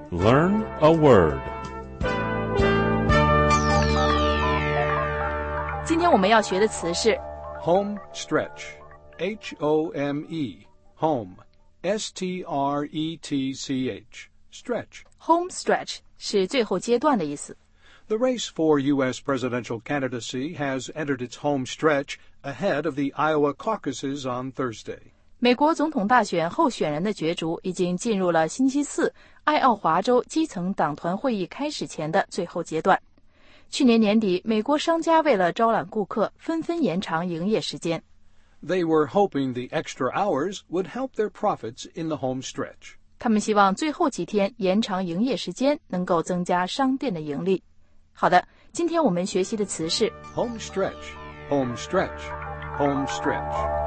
Learn a word. 今天我们要学的词是 home stretch, H-O-M-E, home, S-T-R-E-T-C-H, stretch. home stretch 是最后阶段的意思。 The race for U.S. presidential candidacy has entered its home stretch ahead of the Iowa caucuses on Thursday. 美国总统大选候选人的角逐已经进入了星期四爱奥华州基层党团会议开始前的最后阶段。去年年底，美国商家为了招揽顾客，纷纷延长营业时间。 They were hoping the extra hours would help their profits in the home stretch. 他们希望最后几天延长营业时间能够增加商店的盈利。好的，今天我们学习的词是 home stretch, home stretch, home stretch.